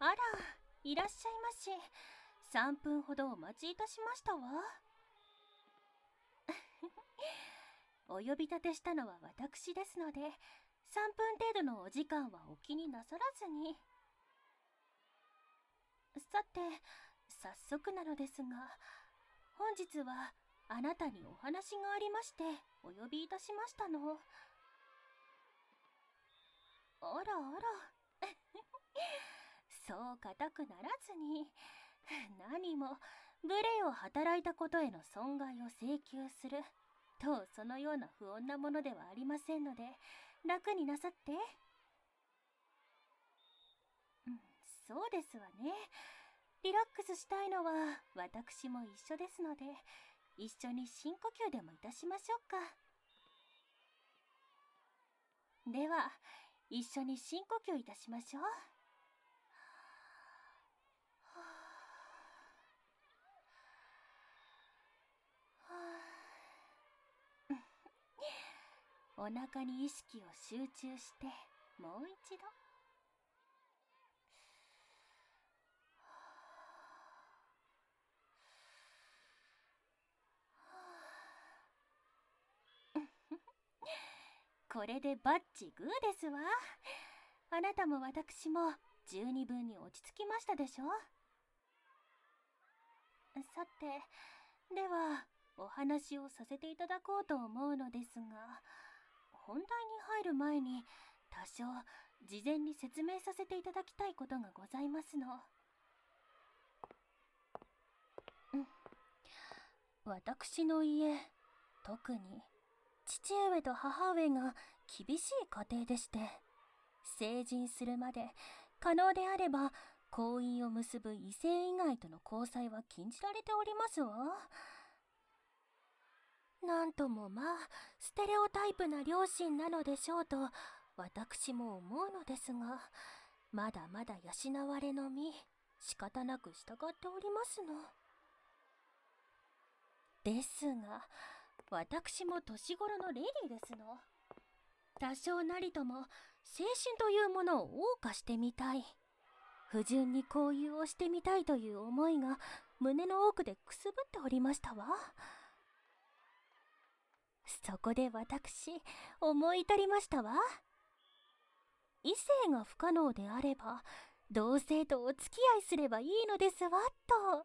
ら、いらっしゃいまし。3分ほどお待ちいたしましたわ。お呼び立てしたのは私ですので、3分程度のお時間はお気になさらずに。さて、早速なのですが、本日はあなたにお話がありましてお呼びいたしましたの。あらあらそう固くならずに、何も無礼を働いたことへの損害を請求すると、そのような不穏なものではありませんので、楽になさって。そうですわね。リラックスしたいのは私も一緒ですので、一緒に深呼吸でもいたしましょうか。では、一緒に深呼吸いたしましょう。お腹に意識を集中して、もう一度。これでバッチグーですわ。あなたも私も十二分に落ち着きましたでしょ。さて、ではお話をさせていただこうと思うのですが、本題に入る前に多少事前に説明させていただきたいことがございますの。私の家、特に父上と母上が厳しい家庭でして、成人するまで可能であれば婚姻を結ぶ異性以外との交際は禁じられておりますわ。なんともステレオタイプな両親なのでしょうと私も思うのですが、まだまだ養われの身、仕方なく従っておりますの。ですが、私も年頃のレディーですの。多少なりとも青春というものを謳歌してみたい、不純に交友をしてみたいという思いが胸の奥でくすぶっておりましたわ。そこで私、思い至りましたわ。異性が不可能であれば同性とお付き合いすればいいのですわと。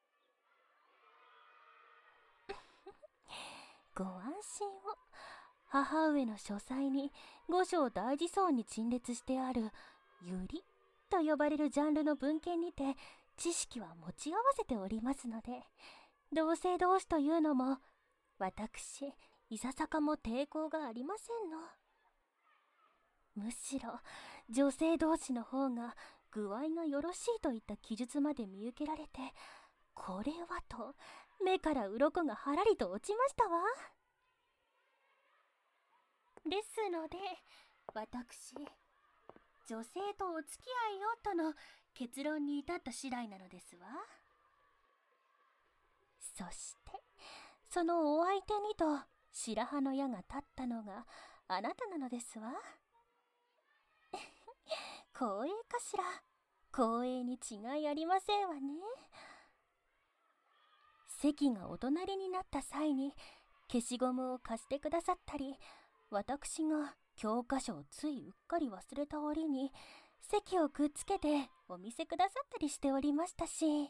ご安心を。母上の書斎に五章大事そうに陳列してあるユリと呼ばれるジャンルの文献にて知識は持ち合わせておりますので、同性同士というのも私いささかも抵抗がありませんの。むしろ女性同士の方が具合がよろしいといった記述まで見受けられて、これはと目から鱗がはらりと落ちましたわ。ですので私、女性とお付き合いをとの結論に至った次第なのですわ。そしてそのお相手にと白羽の矢が立ったのがあなたなのですわ。光栄かしら。光栄に違いありませんわね。席がお隣になった際に消しゴムを貸してくださったり、私が教科書をついうっかり忘れた折に席をくっつけてお見せくださったりしておりましたし、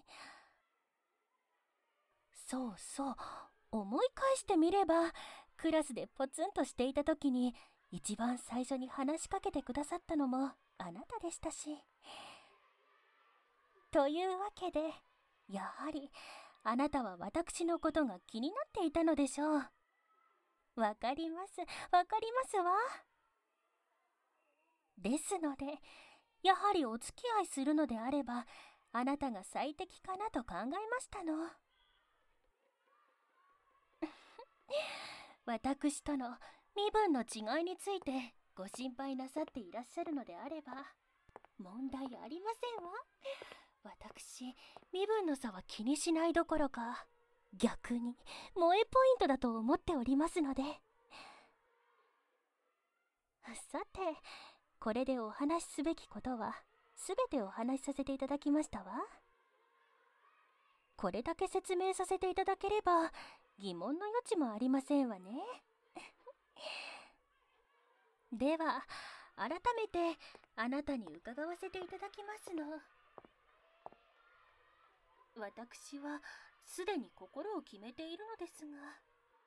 そうそう、思い返してみればクラスでポツンとしていた時に一番最初に話しかけてくださったのもあなたでしたし。というわけで、やはりあなたは私のことが気になっていたのでしょう。わかります、わかりますわ。ですので、やはりお付き合いするのであればあなたが最適かなと考えましたの。私との身分の違いについてご心配なさっていらっしゃるのであれば問題ありませんわ。私、身分の差は気にしないどころか逆に萌えポイントだと思っておりますので。さて、これでお話しすべきことはすべてお話しさせていただきましたわ。これだけ説明させていただければ疑問の余地もありませんわね。では改めてあなたに伺わせていただきますの。私はすでに心を決めているのですが、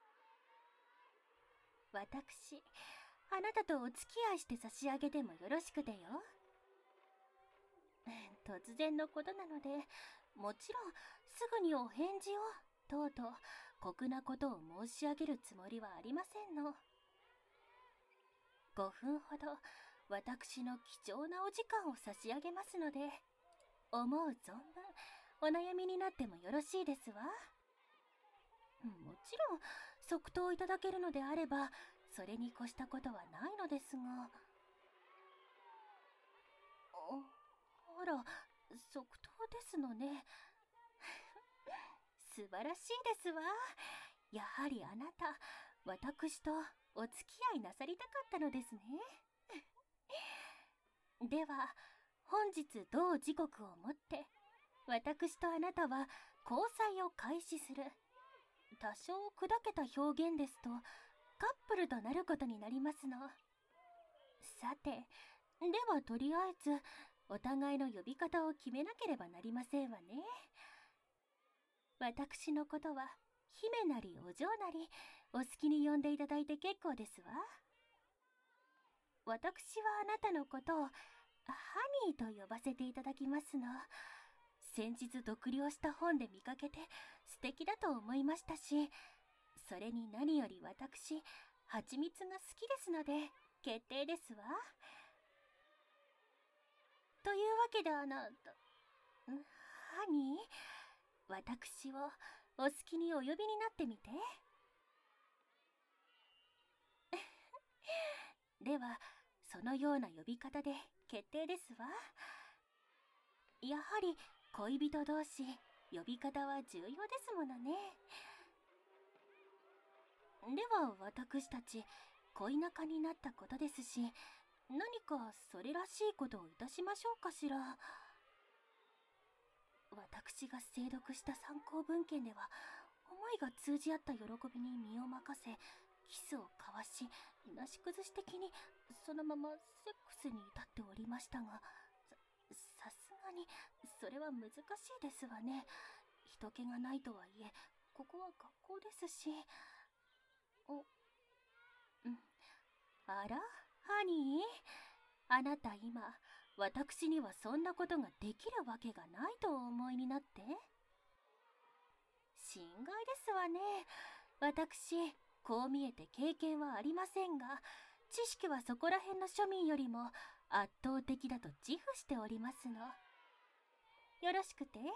私あなたとお付き合いして差し上げてもよろしくてよ。突然のことなので、もちろんすぐにお返事をとうとう酷なことを申し上げるつもりはありませんの。5分ほど私の貴重なお時間を差し上げますので、思う存分お悩みになってもよろしいですわ。もちろん即答いただけるのであればそれに越したことはないのですが。あら、即答ですのね。素晴らしいですわ。やはりあなた、私とお付き合いなさりたかったのですね。では、本日同時刻をもって、私とあなたは交際を開始する。多少砕けた表現ですと、カップルとなることになりますの。さて、ではとりあえず、お互いの呼び方を決めなければなりませんわね。私のことは姫なりお嬢なりお好きに呼んでいただいて結構ですわ。私はあなたのことをハニーと呼ばせていただきますの。先日読了した本で見かけて素敵だと思いましたし、それに何より私蜂蜜が好きですので決定ですわ。というわけでハニー、私をお好きにお呼びになってみて。ではそのような呼び方で決定ですわ。やはり恋人同士呼び方は重要ですものね。では私たち恋仲になったことですし、何かそれらしいことをいたしましょうかしら。私が精読した参考文献では思いが通じ合った喜びに身を任せ、キスを交わし、なし崩し的にそのままセックスに至っておりましたが、さすがにそれは難しいですわね。人気がないとはいえ、ここは学校ですし。あら、ハニー、あなた今、私にはそんなことができるわけがないとお思いになって？心外ですわね。私、こう見えて経験はありませんが、知識はそこら辺の庶民よりも圧倒的だと自負しておりますの。よろしくて。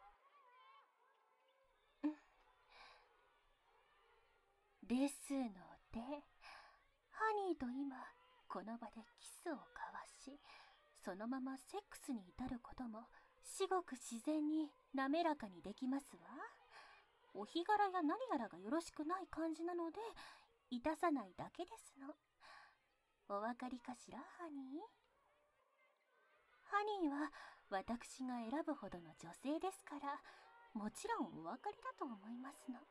ですので、ハニーと今この場でキスを交わし、そのままセックスに至ることも至極自然に滑らかにできますわ。お日柄や何やらがよろしくない感じなのでいたさないだけですの。お分かりかしら、ハニー。ハニーは私が選ぶほどの女性ですから、もちろんお分かりだと思いますの。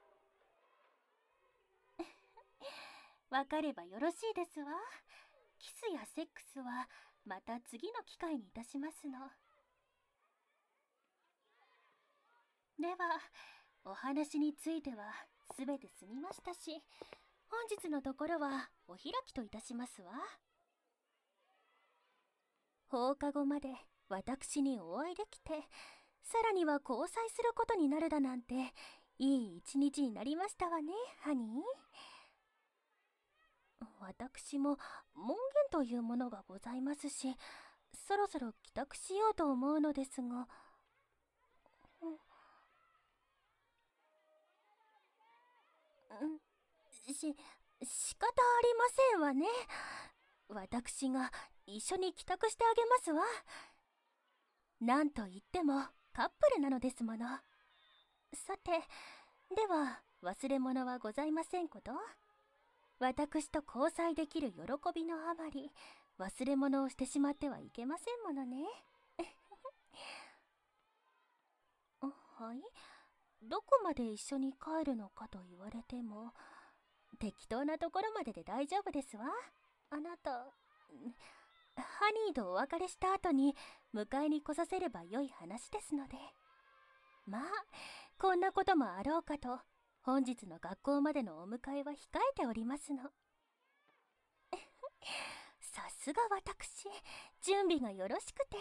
分かればよろしいですわ。キスやセックスはまた次の機会にいたしますの。ではお話についてはすべて済みましたし、本日のところはお開きといたしますわ。放課後まで私にお会いできて、さらには交際することになるだなんていい一日になりましたわね、ハニー。私も門限というものがございますし、そろそろ帰宅しようと思うのですが。仕方ありませんわね。私が一緒に帰宅してあげますわ。なんといってもカップルなのですもの。さて、では忘れ物はございませんこと？私と交際できる喜びのあまり忘れ物をしてしまってはいけませんものね。 はい、どこまで一緒に帰るのかと言われても、適当なところまでで大丈夫ですわ。あなた、ハニーとお別れした後に迎えに来させれば良い話ですので。まあ、こんなこともあろうかと、本日の学校までのお迎えは控えておりますの。さすが私、準備がよろしくて。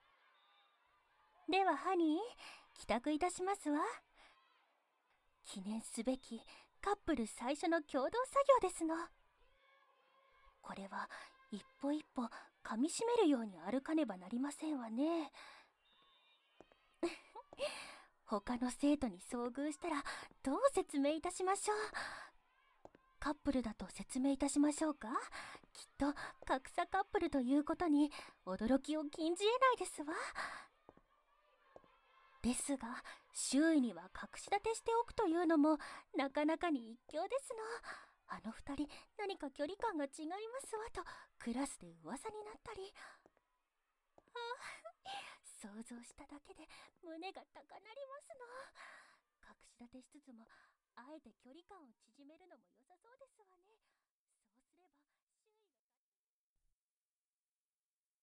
ではハニー、帰宅いたしますわ。記念すべきカップル最初の共同作業ですの。これは一歩一歩噛みしめるように歩かねばなりませんわね。他の生徒に遭遇したらどう説明いたしましょう。カップルだと説明いたしましょうか。きっと格差カップルということに驚きを禁じ得ないですわ。ですが周囲には隠し立てしておくというのもなかなかに一興ですの。あの二人何か距離感が違いますわとクラスで噂になったり。想像しただけで胸が高鳴りますの。隠し立てしつつもあえて距離感を縮めるのも良さそうですわね。